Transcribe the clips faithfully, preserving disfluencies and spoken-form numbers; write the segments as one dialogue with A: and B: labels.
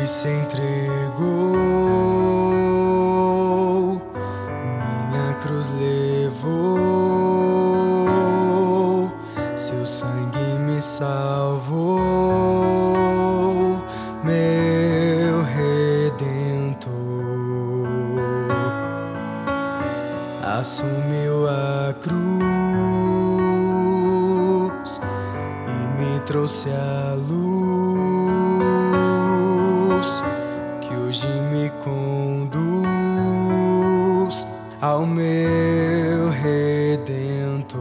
A: Ele se entregou, minha cruz levou, seu sangue me salvou, meu Redentor. Assumiu a cruz e me trouxe a luz, que hoje me conduz ao meu Redentor.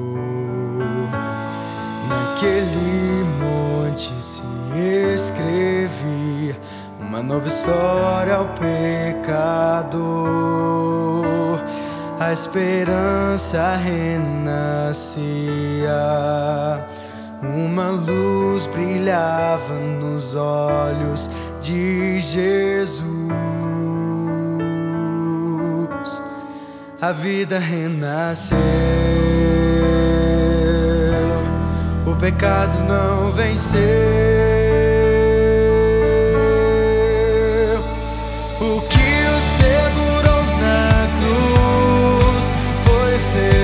A: Naquele monte se escrevia uma nova história ao pecador. A esperança renascia, uma luz brilhava nos olhos de Jesus. A vida renasceu, o pecado não venceu. O que o segurou na cruz foi o seu